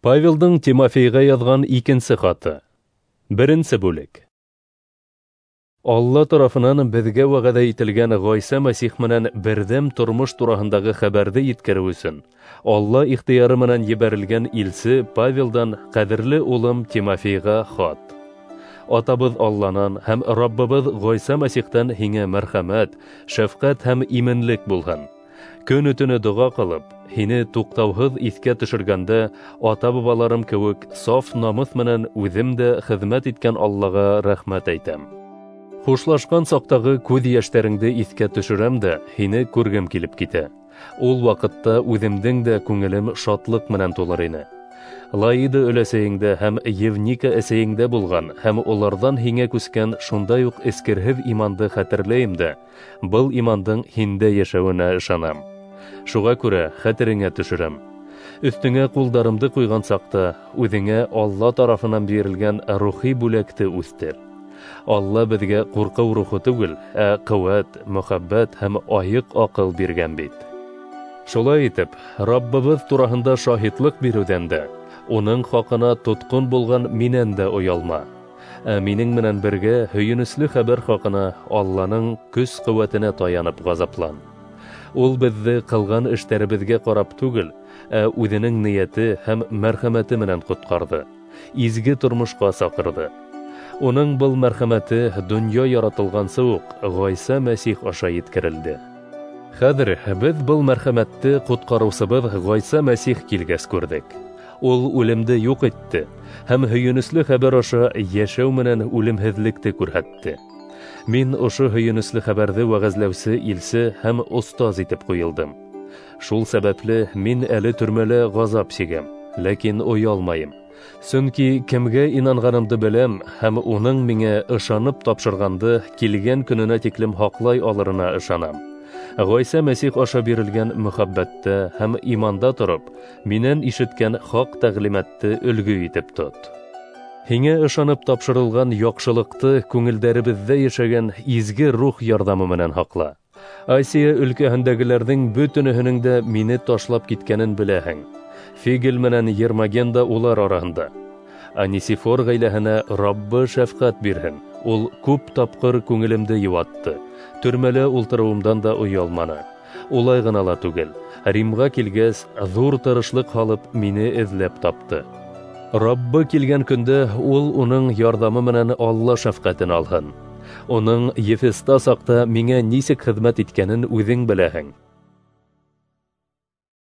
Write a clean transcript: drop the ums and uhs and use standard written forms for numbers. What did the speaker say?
Павелдың Тимофейға яҙған икенсе хаты. Беренсе бүлек. Алла тарафынан беҙгә вәғәҙә ителгән Ғайса Мәсих менән берҙәм тормош тураһындағы хәбәрҙе еткереү өсөн Алла ихтыяры менән ебәрелгән илсе Павелдан ҡәҙерле улым Тимофейға хат. Атабыҙ Алланан һәм Раббыбыҙ Ғайса Мәсихтән һиңә мәрхәмәт, шәфҡәт һәм именлек булһын. Көн-төнө доға ҡылып, һине туҡтауһыҙ иҫкә төшөргәндә, ата-бабаларым кеүек саф намыҫ менән үҙем дә хеҙмәт иткән Аллаға рәхмәт әйтәм. Хушлашҡан саҡтағы күҙ йәштәреңде иҫкә төшөрәм дә, һине күргем килеп китә. Ул ваҡытта үҙемдең дә күңелем шатлыҡ менән тулыр ине. Лаида өләсәйеңдә һәм Евника әсәйеңдә булған һәм уларҙан һиңә күскән шундай уҡ эскерһеҙ иманды хәтерләйем дә, был имандың һиндә йәшәүенә ышанам. Шуға күрә хәтереңә төшөрәм. Өҫтөңә ҡулдарымды ҡуйған саҡта, үҙеңә Алла тарафынан бирелгән рухи бүләкте үҫтер. Алла беҙгә ҡурҡыу рухы түгел, ә ҡеүәт, мөхәббәт һәм айыҡ аҡыл биргән бит. Шулай итеп, Раббыбыҙ тураһында шаһитлыҡ биреүҙән дә, уның хаҡына тотҡон булған минән дә оялма. Ә минең менән бергә һөйөнөслө хәбәр хаҡына Алланың көс-ҡеүәтенә таянып ғазаплан. Ул беҙҙе ҡылған эштәребеҙгә ҡарап түгел, ә үҙенең ниәте һәм мәрхәмәте менән ҡотҡарҙы, изге тормошҡа саҡырҙы. Уның был мәрхәмәте донъя яратылғансы уҡ Ғайса Мәсих аша еткерелде. Хәҙер беҙ был мәрхәмәтте ҡотҡарыусыбыҙ Ғайса Мәсих килгәс күрҙек. Ул үлемде юҡ итте һәм һөйөнөслө хәбәр аша йәшәү менән үлемһеҙлекте күрһәтте. Мин ошо һөйөнөслө хәбәрҙе вәғәзләүсе илсе һәм остаз итеп ҡуйылдым. Шул сәбәпле мин әле төрмәлә ғазап сигәм, ләкин оялмайым. Сөнки кемгә инанғанымды беләм һәм уның миңә ышанып тапшырғанды килгән көнөнә тиклем һаҡлай алырына ышанам. Ғайса Мәсих аша бирелгән мөхәббәттә һәм иманда тороп, минән ишеткән хаҡ тәғлимәтте өлгө итеп тот. Һиңә ышанып тапшырылған яҡшылыҡты күңелдәребеҙҙә йәшәгән изге рух ярҙамы менән һаҡла. Асия өлкәһендәгеләрҙең бөтөнөһөнөң дә мине ташлап киткәнен беләһең. Фигель менән Ермоген да улар араһында. Анисифор ғаиләһенә Раббы шәфҡәт бирһен. Ул күп тапҡыр күңелемде йыуатты. Төрмәлә ултырыуымдан да оялманы. Улай ғына ла түгел. Римға килгәс, ҙур тырышлыҡ һалып, мине эҙләп тапты. Раббы килгән көндә ул уның ярҙамы менән Алла шәфҡәтен алһын. Уның Ефеста саҡта миңә нисек хеҙмәт иткәнен үҙең беләһең.